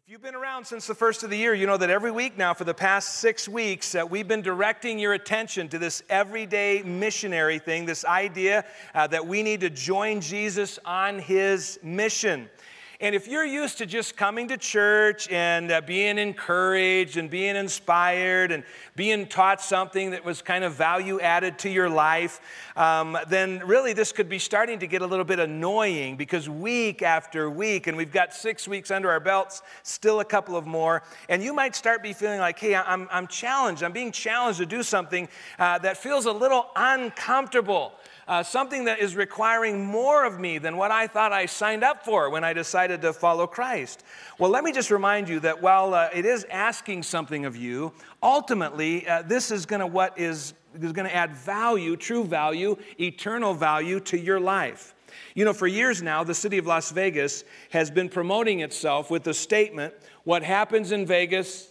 If you've been around since the first of the year, you know that every week now for the past 6 weeks, we've been directing your attention to this everyday missionary thing, this idea that we need to join Jesus on his mission. And if you're used to just coming to church and being encouraged and being inspired and being taught something that was kind of value added to your life, then really this could be starting to get a little bit annoying because week after week, and we've got 6 weeks under our belts, still a couple of more, and you might start be feeling like, hey, I'm challenged. I'm being challenged to do something that feels a little uncomfortable. Something that is requiring more of me than what I thought I signed up for when I decided to follow Christ. Well, let me just remind you that while it is asking something of you, ultimately, this is going to add value, true value, eternal value to your life. You know, for years now, the city of Las Vegas has been promoting itself with the statement, what happens in Vegas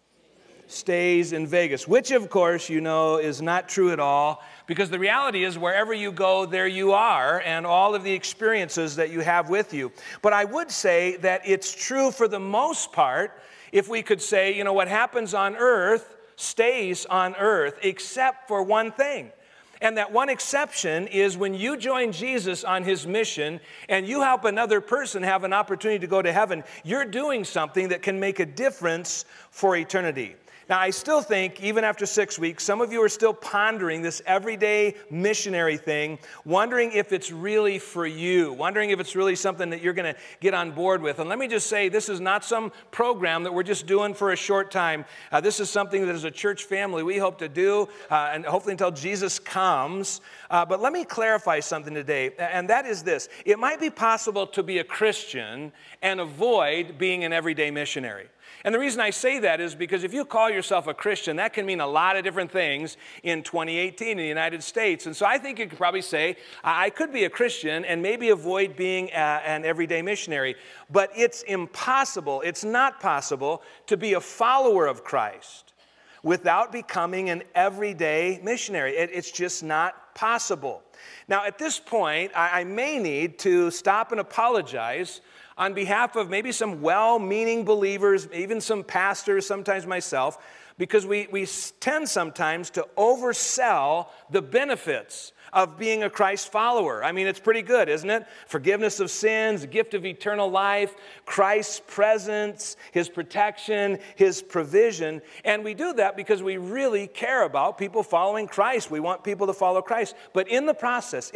stays in Vegas, which of course you know is not true at all, because the reality is wherever you go, there you are, and all of the experiences that you have with you. But I would say that it's true for the most part, if we could say, you know, what happens on earth stays on earth, except for one thing. And that one exception is when you join Jesus on his mission and you help another person have an opportunity to go to heaven, you're doing something that can make a difference for eternity. Now, I still think, even after 6 weeks, some of you are still pondering this everyday missionary thing, wondering if it's really for you, wondering if it's really something that you're going to get on board with. And let me just say, this is not some program that we're just doing for a short time. This is something that as a church family we hope to do, and hopefully until Jesus comes. But let me clarify something today, and that is this. It might be possible to be a Christian and avoid being an everyday missionary. And the reason I say that is because if you call yourself a Christian, that can mean a lot of different things in 2018 in the United States. And so I think you could probably say, I could be a Christian and maybe avoid being an everyday missionary. But it's impossible, it's not possible to be a follower of Christ without becoming an everyday missionary. It's just not possible. Now, at this point, I may need to stop and apologize on behalf of maybe some well-meaning believers, even some pastors, sometimes myself, because we tend sometimes to oversell the benefits of being a Christ follower. I mean, it's pretty good, isn't it? Forgiveness of sins, the gift of eternal life, Christ's presence, his protection, his provision. And we do that because we really care about people following Christ. We want people to follow Christ. But in the process,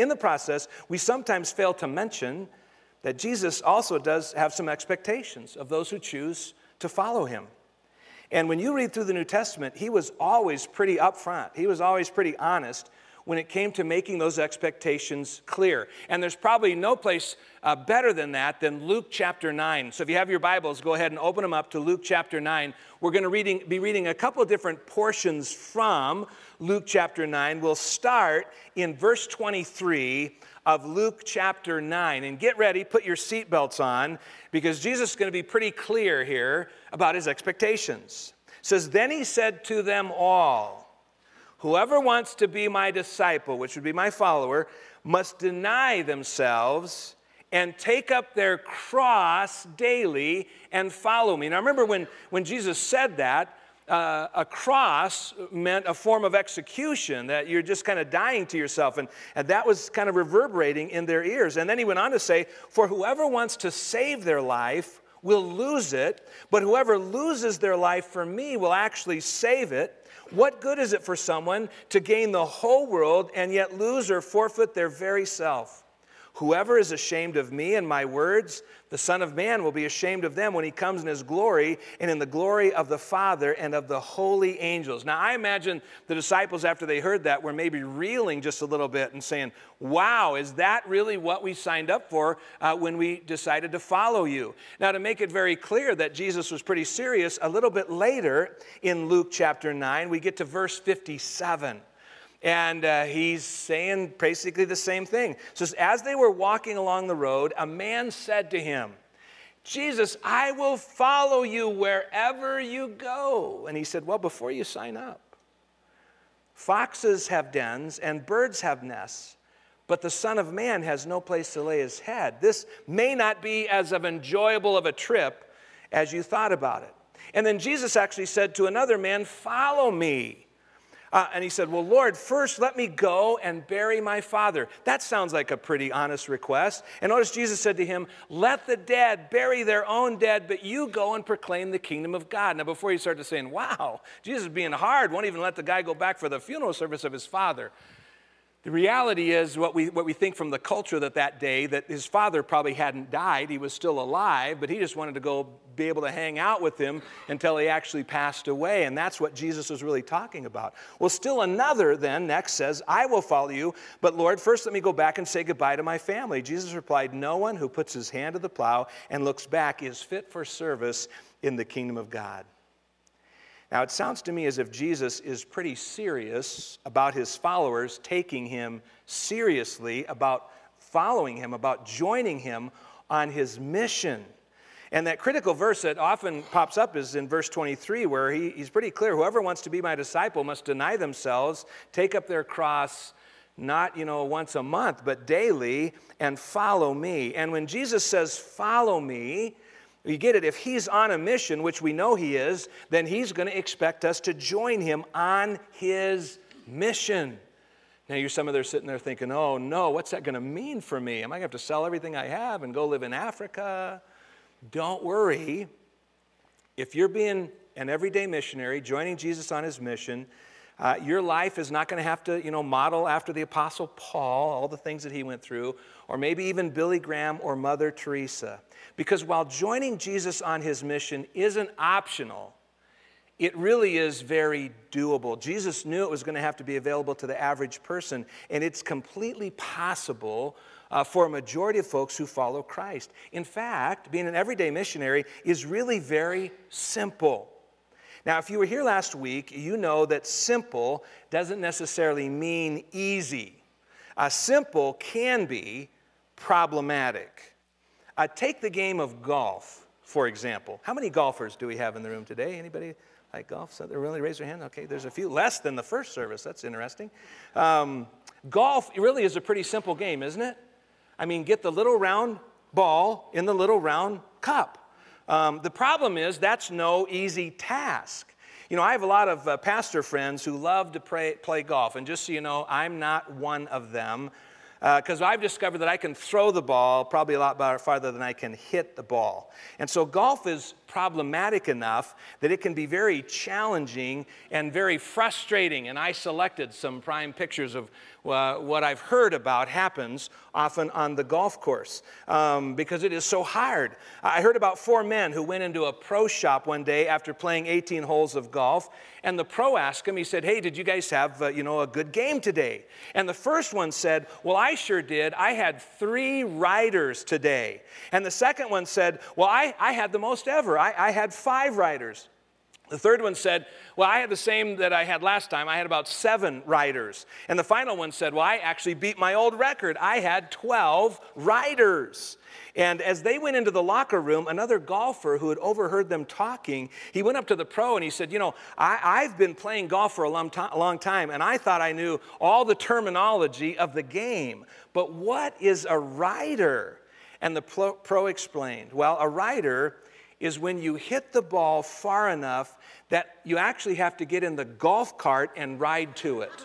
we sometimes fail to mention that Jesus also does have some expectations of those who choose to follow him. And when you read through the New Testament, he was always pretty upfront. He was always pretty honest when it came to making those expectations clear. And there's probably no place better than that than Luke chapter 9. So if you have your Bibles, go ahead and open them up to Luke chapter 9. We're going to be reading a couple of different portions from Luke chapter 9. We'll start in verse 23 of Luke chapter 9. And get ready, put your seatbelts on, because Jesus is going to be pretty clear here about his expectations. It says, "Then he said to them all, whoever wants to be my disciple," which would be my follower, "must deny themselves and take up their cross daily and follow me." Now remember when Jesus said that, a cross meant a form of execution, that you're just kind of dying to yourself. And that was kind of reverberating in their ears. And then he went on to say, "For whoever wants to save their life will lose it, but whoever loses their life for me will actually save it. What good is it for someone to gain the whole world and yet lose or forfeit their very self? Whoever is ashamed of me and my words, the Son of Man will be ashamed of them when he comes in his glory and in the glory of the Father and of the holy angels." Now, I imagine the disciples, after they heard that, were maybe reeling just a little bit and saying, wow, is that really what we signed up for when we decided to follow you? Now, to make it very clear that Jesus was pretty serious, a little bit later in Luke chapter 9, we get to verse 57. And he's saying basically the same thing. It says, "As they were walking along the road, a man said to him, 'Jesus, I will follow you wherever you go.' And he said, 'Well, before you sign up, foxes have dens and birds have nests, but the Son of Man has no place to lay his head.' This may not be as enjoyable of a trip as you thought about it. And then Jesus actually said to another man, follow me. And he said, well, Lord, first let me go and bury my father. That sounds like a pretty honest request. And notice Jesus said to him, let the dead bury their own dead, but you go and proclaim the kingdom of God. Now, before you start to saying, wow, Jesus is being hard, won't even let the guy go back for the funeral service of his father. The reality is what we think from the culture that day, that his father probably hadn't died. He was still alive, but he just wanted to go be able to hang out with him until he actually passed away. And that's what Jesus was really talking about. Well, still another then next says, I will follow you, but Lord, first let me go back and say goodbye to my family. Jesus replied, no one who puts his hand to the plow and looks back is fit for service in the kingdom of God. Now, it sounds to me as if Jesus is pretty serious about his followers taking him seriously, about following him, about joining him on his mission. And that critical verse that often pops up is in verse 23, where he's pretty clear. Whoever wants to be my disciple must deny themselves, take up their cross, not, once a month, but daily, and follow me. And when Jesus says, follow me, you get it, if he's on a mission, which we know he is, then he's going to expect us to join him on his mission. Now, you're some of there sitting there thinking, oh no, what's that going to mean for me? Am I going to have to sell everything I have and go live in Africa? Don't worry. If you're being an everyday missionary, joining Jesus on his mission, your life is not going to have to, model after the Apostle Paul, all the things that he went through, or maybe even Billy Graham or Mother Teresa. Because while joining Jesus on his mission isn't optional, it really is very doable. Jesus knew it was going to have to be available to the average person, and it's completely possible for a majority of folks who follow Christ. In fact, being an everyday missionary is really very simple. Now, if you were here last week, you know that simple doesn't necessarily mean easy. Simple can be problematic. Take the game of golf, for example. How many golfers do we have in the room today? Anybody like golf? So they really raise their hand? Okay, there's a few. Less than the first service. That's interesting. Golf really is a pretty simple game, isn't it? I mean, get the little round ball in the little round cup. The problem is that's no easy task. I have a lot of pastor friends who love to play golf. And just so you know, I'm not one of them. Because I've discovered that I can throw the ball probably a lot farther than I can hit the ball. And so golf is problematic enough that it can be very challenging and very frustrating. And I selected some prime pictures of what I've heard about happens often on the golf course because it is so hard. I heard about 4 men who went into a pro shop one day after playing 18 holes of golf. And the pro asked him, he said, hey, did you guys have a good game today? And the first one said, well, I sure did. I had 3 riders today. And the second one said, well, I had the most ever. I had 5 riders. The third one said, well, I had the same that I had last time. I had about 7 riders. And the final one said, well, I actually beat my old record. I had 12 riders. And as they went into the locker room, another golfer who had overheard them talking, he went up to the pro and he said, I've been playing golf for a long time, and I thought I knew all the terminology of the game. But what is a rider? And the pro explained, well, a rider is when you hit the ball far enough that you actually have to get in the golf cart and ride to it.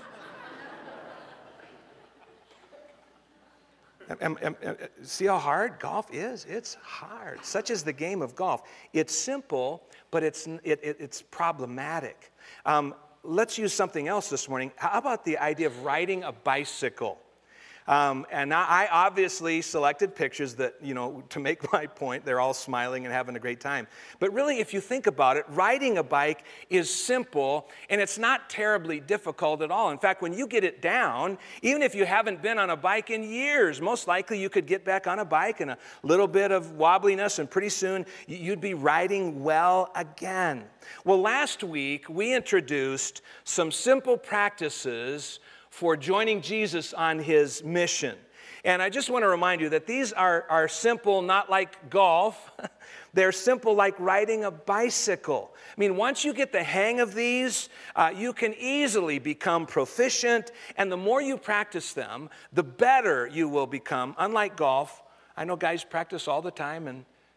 See how hard golf is? It's hard. Such is the game of golf. It's simple, but it's problematic. Let's use something else this morning. How about the idea of riding a bicycle? And I obviously selected pictures that, to make my point, they're all smiling and having a great time. But really, if you think about it, riding a bike is simple, and it's not terribly difficult at all. In fact, when you get it down, even if you haven't been on a bike in years, most likely you could get back on a bike and a little bit of wobbliness, and pretty soon you'd be riding well again. Well, last week, we introduced some simple practices for joining Jesus on his mission. And I just want to remind you that these are simple, not like golf. They're simple like riding a bicycle. I mean, once you get the hang of these, you can easily become proficient. And the more you practice them, the better you will become. Unlike golf, I know guys practice all the time and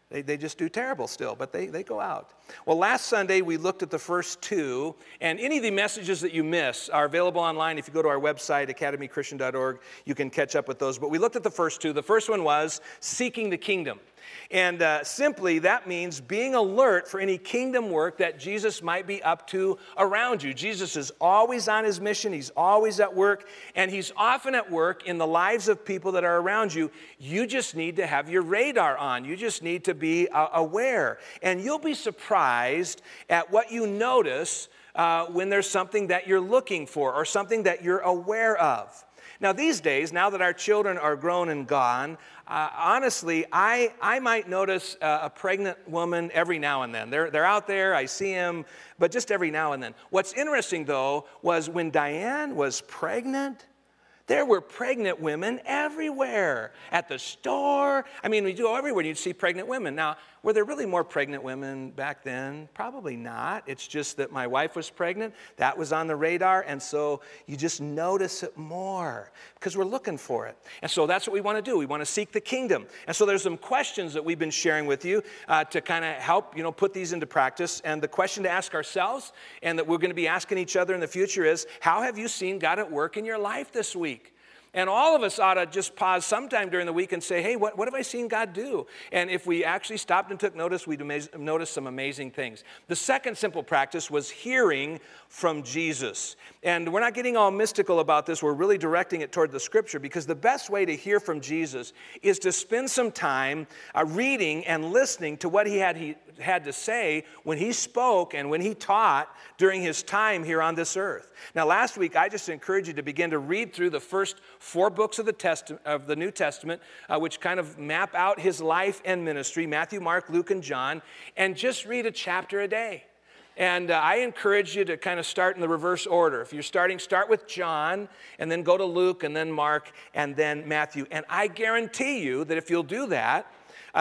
They just do terrible still, but they go out. Well, last Sunday we looked at the first two, and any of the messages that you miss are available online. If you go to our website, academychristian.org, you can catch up with those. But we looked at the first two. The first one was seeking the kingdom. And simply, that means being alert for any kingdom work that Jesus might be up to around you. Jesus is always on his mission. He's always at work. And he's often at work in the lives of people that are around you. You just need to have your radar on. You just need to be aware. And you'll be surprised at what you notice when there's something that you're looking for or something that you're aware of. Now, these days, now that our children are grown and gone, honestly, I might notice a pregnant woman every now and then. They're out there, I see them, but just every now and then. What's interesting, though, was when Diane was pregnant, there were pregnant women everywhere. At the store. I mean, we go everywhere, you'd see pregnant women. Now, were there really more pregnant women back then? Probably not. It's just that my wife was pregnant. That was on the radar, and so you just notice it more because we're looking for it. And so that's what we want to do. We want to seek the kingdom. And so there's some questions that we've been sharing with you to kind of help, put these into practice. And the question to ask ourselves and that we're going to be asking each other in the future is, how have you seen God at work in your life this week? And all of us ought to just pause sometime during the week and say, hey, what have I seen God do? And if we actually stopped and took notice, we'd notice some amazing things. The second simple practice was hearing from Jesus. And we're not getting all mystical about this. We're really directing it toward the Scripture because the best way to hear from Jesus is to spend some time reading and listening to what he had to say when he spoke and when he taught during his time here on this earth. Now, last week, I just encourage you to begin to read through the first 4 books of the New Testament, which kind of map out his life and ministry, Matthew, Mark, Luke, and John, and just read a chapter a day. And I encourage you to kind of start in the reverse order. If you're start with John, and then go to Luke, and then Mark, and then Matthew. And I guarantee you that if you'll do that,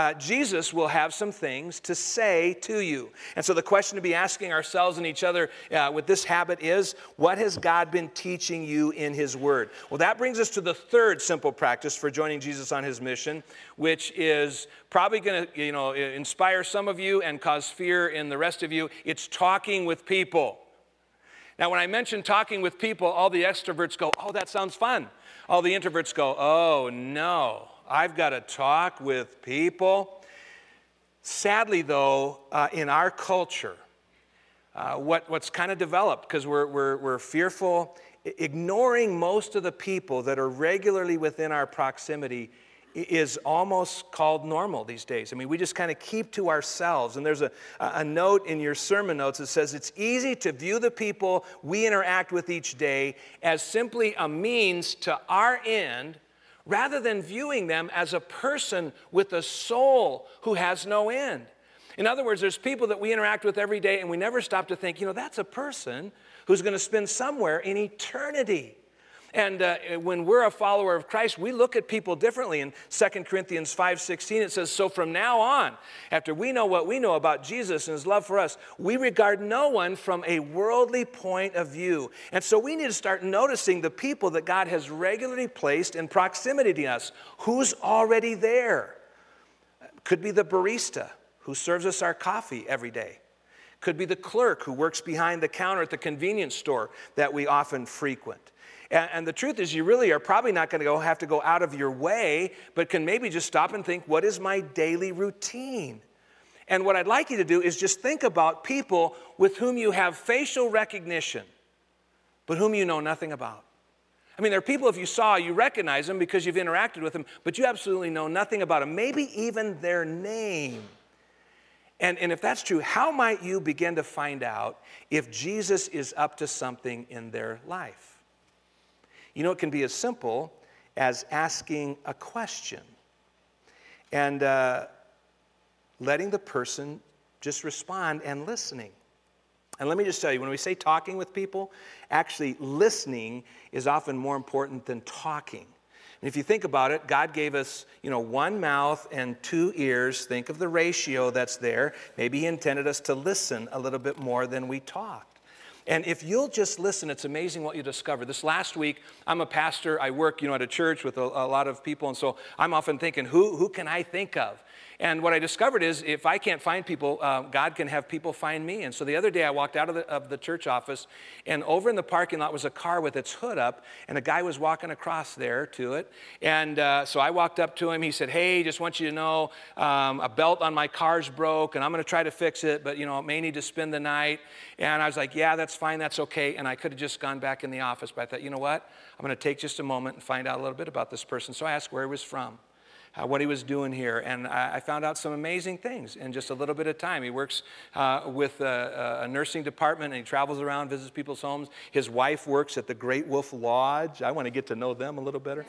Jesus will have some things to say to you. And so the question to be asking ourselves and each other with this habit is, what has God been teaching you in his word? Well, that brings us to the third simple practice for joining Jesus on his mission, which is probably going to inspire some of you and cause fear in the rest of you. It's talking with people. Now, when I mention talking with people, all the extroverts go, oh, that sounds fun. All the introverts go, oh, no. I've got to talk with people. Sadly, though, in our culture, what's kind of developed, because we're fearful, ignoring most of the people that are regularly within our proximity is almost called normal these days. I mean, we just kind of keep to ourselves. And there's a note in your sermon notes that says it's easy to view the people we interact with each day as simply a means to our end, rather than viewing them as a person with a soul who has no end. In other words, there's people that we interact with every day and we never stop to think, that's a person who's going to spend somewhere in eternity. And when we're a follower of Christ, we look at people differently. In 2 Corinthians 5:16, it says, so from now on, after we know what we know about Jesus and his love for us, we regard no one from a worldly point of view. And so we need to start noticing the people that God has regularly placed in proximity to us. Who's already there? Could be the barista who serves us our coffee every day. Could be the clerk who works behind the counter at the convenience store that we often frequent. And the truth is, you really are probably not going to have to go out of your way, but can maybe just stop and think, what is my daily routine? And what I'd like you to do is just think about people with whom you have facial recognition, but whom you know nothing about. I mean, there are people, if you saw, you recognize them because you've interacted with them, but you absolutely know nothing about them, maybe even their name. And if that's true, how might you begin to find out if Jesus is up to something in their life? It can be as simple as asking a question and letting the person just respond and listening. And let me just tell you, when we say talking with people, actually listening is often more important than talking. And if you think about it, God gave us, one mouth and 2 ears. Think of the ratio that's there. Maybe he intended us to listen a little bit more than we talked. And if you'll just listen, it's amazing what you discover. This last week, I'm a pastor. I work, at a church with a lot of people. And so I'm often thinking, who can I think of? And what I discovered is if I can't find people, God can have people find me. And so the other day I walked out of the church office, and over in the parking lot was a car with its hood up, and a guy was walking across there to it. And so I walked up to him. He said, hey, just want you to know a belt on my car's broke, and I'm going to try to fix it, but, it may need to spend the night. And I was like, yeah, that's fine, that's okay. And I could have just gone back in the office, but I thought, you know what? I'm going to take just a moment and find out a little bit about this person. So I asked where he was from. What he was doing here. And I found out some amazing things in just a little bit of time. He works with a nursing department, and he travels around, visits people's homes. His wife works at the Great Wolf Lodge. I want to get to know them a little better.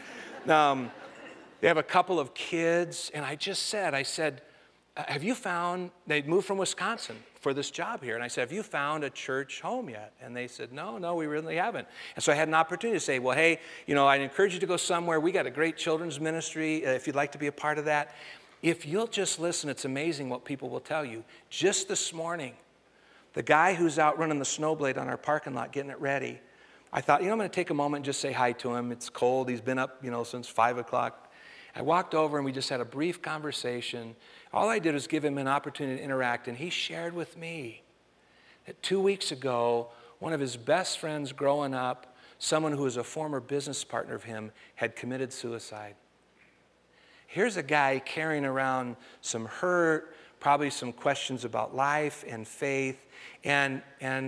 They have a couple of kids, and I said, have you found, they'd moved from Wisconsin for this job here, and I said, have you found a church home yet? And they said, no, we really haven't. And so I had an opportunity to say, well, hey, I'd encourage you to go somewhere. We got a great children's ministry if you'd like to be a part of that. If you'll just listen, it's amazing what people will tell you. Just this morning, the guy who's out running the snowblade on our parking lot getting it ready, I thought, I'm going to take a moment and just say hi to him. It's cold. He's been up, since 5 o'clock. I walked over, and we just had a brief conversation. All I did was give him an opportunity to interact, and he shared with me that 2 weeks ago, one of his best friends growing up, someone who was a former business partner of him, had committed suicide. Here's a guy carrying around some hurt, probably some questions about life and faith, and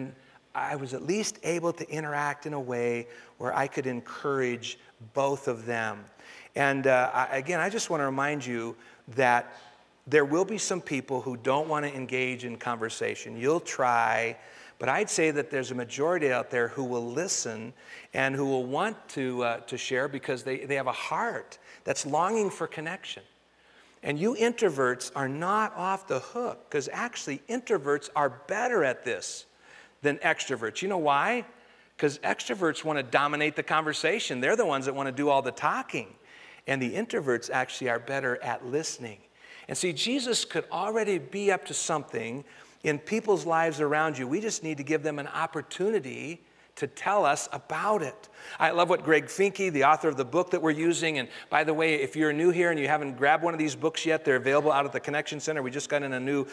I was at least able to interact in a way where I could encourage both of them. And again, I just want to remind you that there will be some people who don't want to engage in conversation. You'll try, but I'd say that there's a majority out there who will listen and who will want to share because they have a heart that's longing for connection. And you introverts are not off the hook, because actually introverts are better at this than extroverts. You know why? Because extroverts want to dominate the conversation. They're the ones that want to do all the talking. And the introverts actually are better at listening. And see, Jesus could already be up to something in people's lives around you. We just need to give them an opportunity to tell us about it. I love what Greg Finke, the author of the book that we're using, and by the way, if you're new here and you haven't grabbed one of these books yet, they're available out at the Connection Center. We just got in a new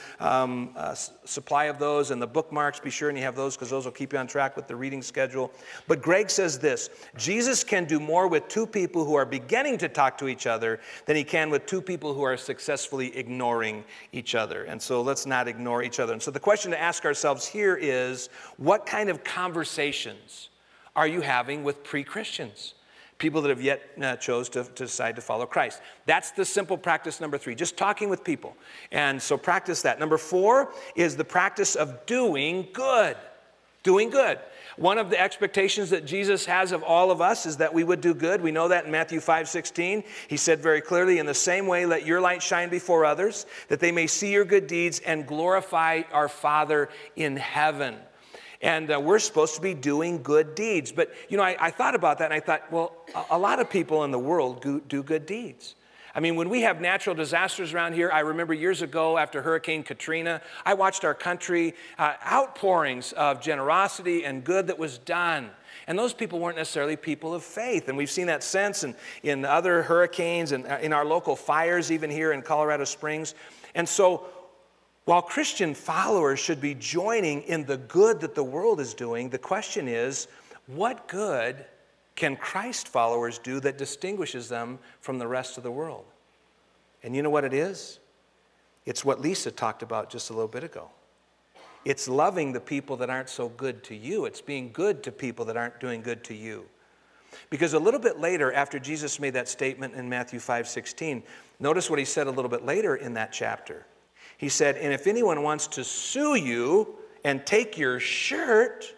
supply of those, and the bookmarks, be sure and you have those because those will keep you on track with the reading schedule. But Greg says this: Jesus can do more with two people who are beginning to talk to each other than he can with two people who are successfully ignoring each other. And so let's not ignore each other. And so the question to ask ourselves here is, what kind of conversations are you having with pre-Christians? People that have yet chose to decide to follow Christ. That's the simple practice number 3, just talking with people. And so practice that. Number 4 is the practice of doing good. Doing good. One of the expectations that Jesus has of all of us is that we would do good. We know that in Matthew 5:16. He said very clearly, in the same way, let your light shine before others, that they may see your good deeds and glorify our Father in heaven. And we're supposed to be doing good deeds. But, I thought about that, and I thought, well, a lot of people in the world do good deeds. I mean, when we have natural disasters around here, I remember years ago after Hurricane Katrina, I watched our country outpourings of generosity and good that was done. And those people weren't necessarily people of faith. And we've seen that since in other hurricanes and in our local fires, even here in Colorado Springs. And so, while Christian followers should be joining in the good that the world is doing, the question is, what good can Christ followers do that distinguishes them from the rest of the world? And you know what it is? It's what Lisa talked about just a little bit ago. It's loving the people that aren't so good to you. It's being good to people that aren't doing good to you. Because a little bit later, after Jesus made that statement in Matthew 5:16, notice what he said a little bit later in that chapter. He said, and if anyone wants to sue you and take your shirt,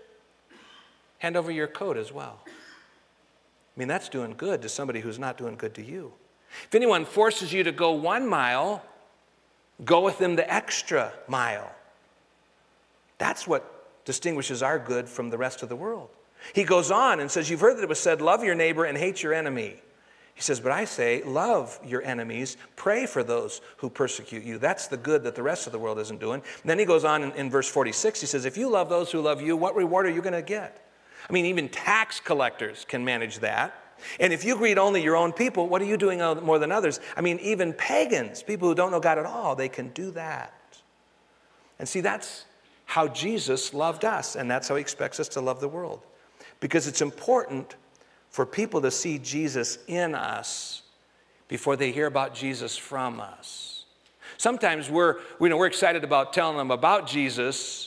hand over your coat as well. I mean, that's doing good to somebody who's not doing good to you. If anyone forces you to go 1 mile, go with them the extra mile. That's what distinguishes our good from the rest of the world. He goes on and says, you've heard that it was said, love your neighbor and hate your enemy. He says, but I say, love your enemies, pray for those who persecute you. That's the good that the rest of the world isn't doing. And then he goes on in verse 46, he says, if you love those who love you, what reward are you going to get? I mean, even tax collectors can manage that. And if you greet only your own people, what are you doing more than others? I mean, even pagans, people who don't know God at all, they can do that. And see, that's how Jesus loved us, and that's how he expects us to love the world. Because it's important for people to see Jesus in us before they hear about Jesus from us. Sometimes we're excited about telling them about Jesus,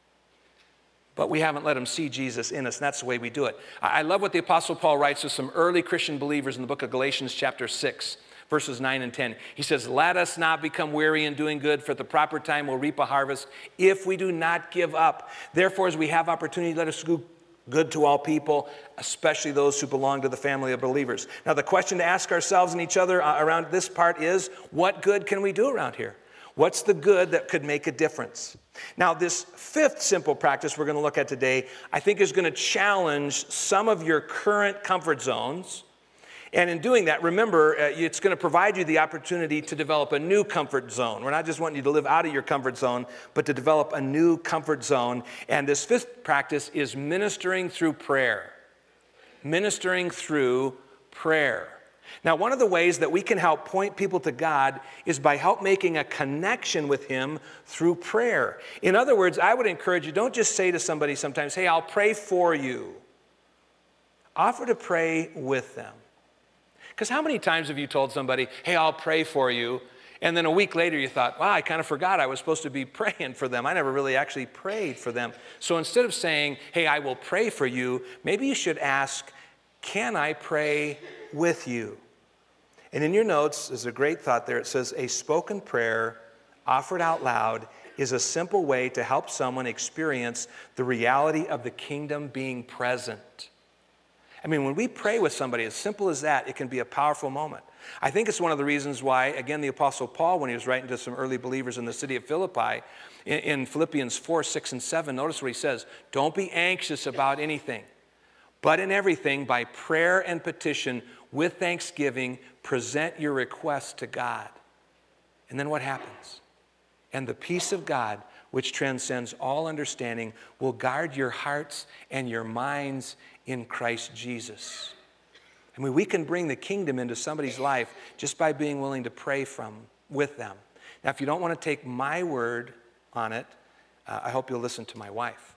but we haven't let them see Jesus in us, and that's the way we do it. I love what the Apostle Paul writes to some early Christian believers in the book of Galatians chapter 6, verses 9 and 10. He says, "Let us not become weary in doing good, for at the proper time we'll reap a harvest if we do not give up. Therefore, as we have opportunity, let us do good to all people, especially those who belong to the family of believers." Now, the question to ask ourselves and each other around this part is, what good can we do around here? What's the good that could make a difference? Now, this fifth simple practice we're going to look at today, I think is going to challenge some of your current comfort zones. And in doing that, remember, it's going to provide you the opportunity to develop a new comfort zone. We're not just wanting you to live out of your comfort zone, but to develop a new comfort zone. And this fifth practice is ministering through prayer. Ministering through prayer. Now, one of the ways that we can help point people to God is by help making a connection with him through prayer. In other words, I would encourage you, don't just say to somebody sometimes, "Hey, I'll pray for you." Offer to pray with them. Because how many times have you told somebody, "Hey, I'll pray for you," and then a week later you thought, "Wow, I kind of forgot I was supposed to be praying for them. I never really actually prayed for them." So instead of saying, "Hey, I will pray for you," maybe you should ask, "Can I pray with you?" And in your notes, there's a great thought there. It says, a spoken prayer offered out loud is a simple way to help someone experience the reality of the kingdom being present. I mean, when we pray with somebody, as simple as that, it can be a powerful moment. I think it's one of the reasons why, again, the Apostle Paul, when he was writing to some early believers in the city of Philippi, in Philippians 4, 6, and 7, notice what he says. "Don't be anxious about anything, but in everything, by prayer and petition, with thanksgiving, present your requests to God." And then what happens? "And the peace of God, which transcends all understanding, will guard your hearts and your minds in Christ Jesus." I mean, we can bring the kingdom into somebody's life just by being willing to pray with them. Now, if you don't want to take my word on it, I hope you'll listen to my wife.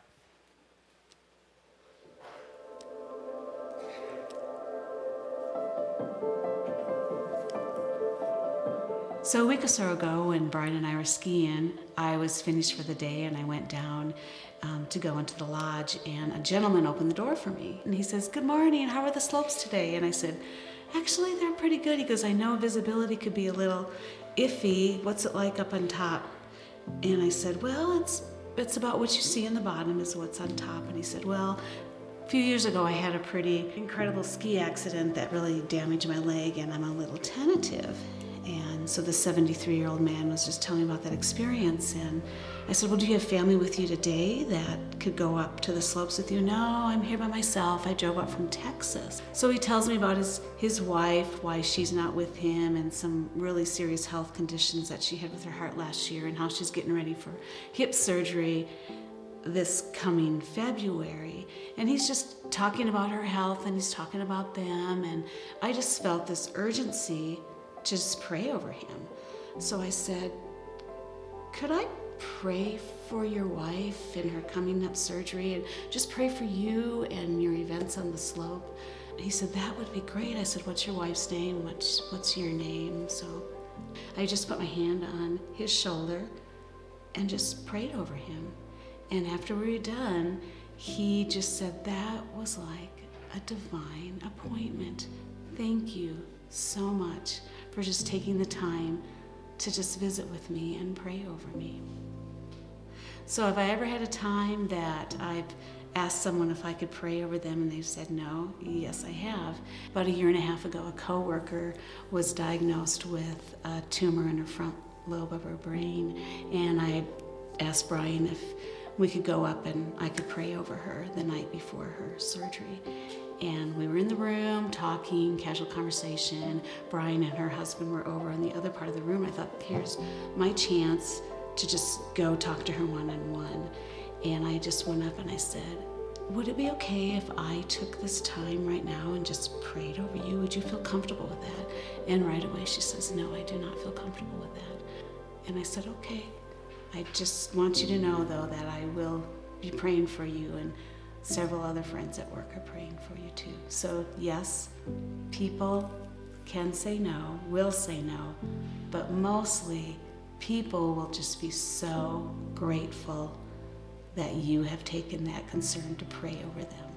So a week or so ago, when Brian and I were skiing, I was finished for the day and I went down to go into the lodge, and a gentleman opened the door for me. And he says, "Good morning, how are the slopes today?" And I said, "Actually, they're pretty good." He goes, "I know visibility could be a little iffy. What's it like up on top?" And I said, "Well, it's about what you see in the bottom is what's on top." And he said, "Well, a few years ago I had a pretty incredible ski accident that really damaged my leg, and I'm a little tentative." And so the 73-year-old man was just telling me about that experience. And I said, "Well, do you have family with you today that could go up to the slopes with you?" "No, I'm here by myself. I drove up from Texas." So he tells me about his wife, why she's not with him, and some really serious health conditions that she had with her heart last year, and how she's getting ready for hip surgery this coming February. And he's just talking about her health, and he's talking about them. And I just felt this urgency to just pray over him. So I said, "Could I pray for your wife and her coming up surgery, and just pray for you and your events on the slope?" He said, "That would be great." I said, "What's your wife's name? What's your name?" So I just put my hand on his shoulder and just prayed over him. And after we were done, he just said, "That was like a divine appointment. Thank you so much for just taking the time to just visit with me and pray over me." So have I ever had a time that I've asked someone if I could pray over them and they've said no? Yes, I have. About a year and a half ago, a coworker was diagnosed with a tumor in her front lobe of her brain, and I asked Brian if we could go up and I could pray over her the night before her surgery. And we were in the room talking, casual conversation. Brian and her husband were over in the other part of the room. I thought, here's my chance to just go talk to her one-on-one. And I just went up and I said, would it be okay if I took this time right now and just prayed over you? Would you feel comfortable with that? And right away she says, no, I do not feel comfortable with that. And I said, okay. I just want you to know, though, that I will be praying for you, and several other friends at work are praying for you too. So yes, people can say no, will say no, but mostly people will just be so grateful that you have taken that concern to pray over them.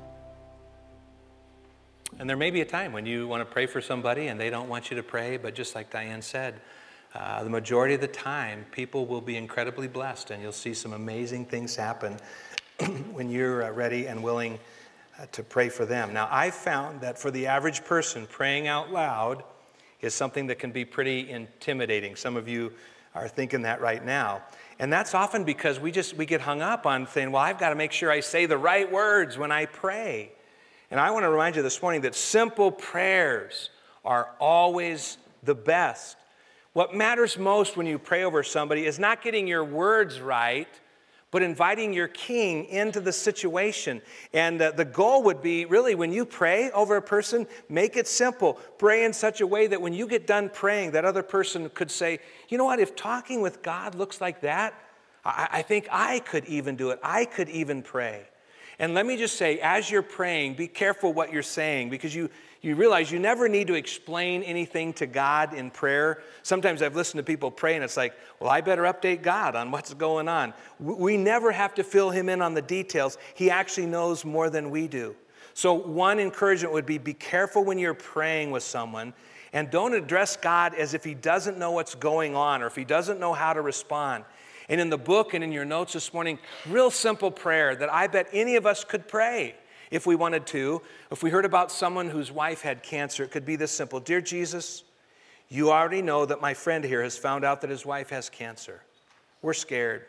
And there may be a time when you want to pray for somebody and they don't want you to pray, but just like Diane said, the majority of the time, people will be incredibly blessed, and you'll see some amazing things happen when you're ready and willing to pray for them. Now, I found that for the average person, praying out loud is something that can be pretty intimidating. Some of you are thinking that right now. And that's often because we get hung up on saying, well, I've got to make sure I say the right words when I pray. And I want to remind you this morning that simple prayers are always the best. What matters most when you pray over somebody is not getting your words right, but inviting your king into the situation. And the goal would be, really, when you pray over a person, make it simple. Pray in such a way that when you get done praying, that other person could say, you know what, if talking with God looks like that, I think I could even do it. I could even pray. And let me just say, as you're praying, be careful what you're saying, because you realize you never need to explain anything to God in prayer. Sometimes I've listened to people pray and it's like, well, I better update God on what's going on. We never have to fill him in on the details. He actually knows more than we do. So one encouragement would be careful when you're praying with someone, and don't address God as if he doesn't know what's going on or if he doesn't know how to respond. And in the book and in your notes this morning, real simple prayer that I bet any of us could pray if we wanted to. If we heard about someone whose wife had cancer, it could be this simple. Dear Jesus, you already know that my friend here has found out that his wife has cancer. We're scared.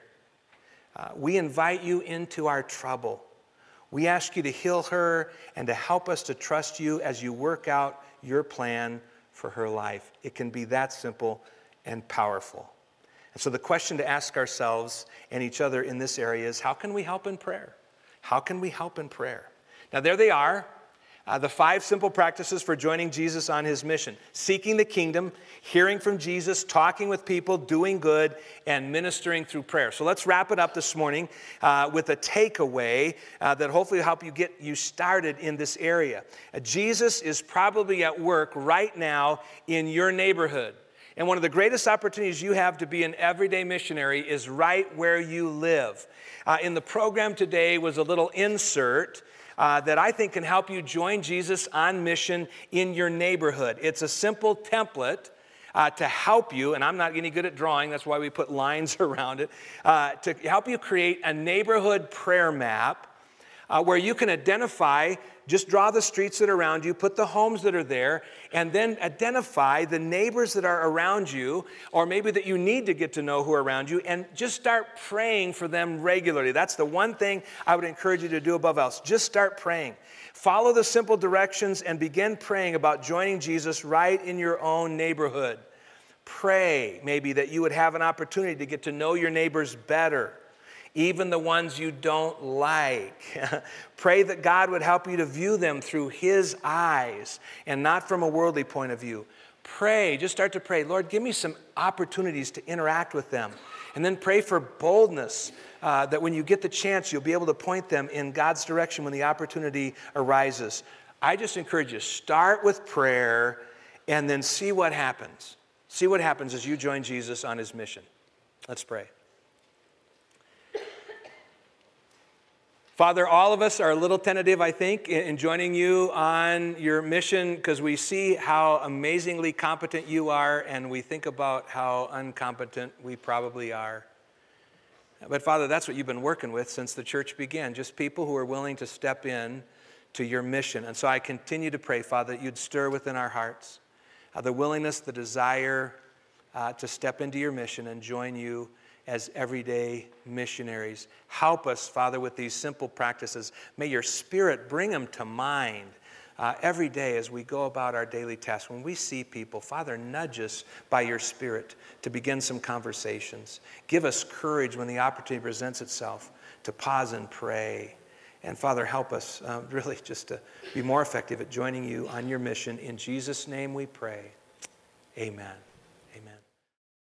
We invite you into our trouble. We ask you to heal her and to help us to trust you as you work out your plan for her life. It can be that simple and powerful. And so the question to ask ourselves and each other in this area is, how can we help in prayer? How can we help in prayer? Now, there they are, the 5 simple practices for joining Jesus on his mission: seeking the kingdom, hearing from Jesus, talking with people, doing good, and ministering through prayer. So let's wrap it up this morning with a takeaway that hopefully will help you get you started in this area. Jesus is probably at work right now in your neighborhood. And one of the greatest opportunities you have to be an everyday missionary is right where you live. In the program today was a little insert that I think can help you join Jesus on mission in your neighborhood. It's a simple template to help you, and I'm not any good at drawing, that's why we put lines around it, to help you create a neighborhood prayer map where you can identify, just draw the streets that are around you, put the homes that are there, and then identify the neighbors that are around you, or maybe that you need to get to know who are around you, and just start praying for them regularly. That's the one thing I would encourage you to do above else. Just start praying. Follow the simple directions and begin praying about joining Jesus right in your own neighborhood. Pray maybe that you would have an opportunity to get to know your neighbors better, even the ones you don't like. Pray that God would help you to view them through his eyes and not from a worldly point of view. Pray, just start to pray, Lord, give me some opportunities to interact with them. And then pray for boldness, that when you get the chance, you'll be able to point them in God's direction when the opportunity arises. I just encourage you, start with prayer and then see what happens. See what happens as you join Jesus on his mission. Let's pray. Father, all of us are a little tentative, I think, in joining you on your mission because we see how amazingly competent you are, and we think about how incompetent we probably are. But Father, that's what you've been working with since the church began, just people who are willing to step in to your mission. And so I continue to pray, Father, that you'd stir within our hearts the willingness, the desire to step into your mission and join you as everyday missionaries. Help us, Father, with these simple practices. May your Spirit bring them to mind every day as we go about our daily tasks. When we see people, Father, nudge us by your Spirit to begin some conversations. Give us courage when the opportunity presents itself to pause and pray And Father, help us really just to be more effective at joining you on your mission. In Jesus' name we pray. Amen.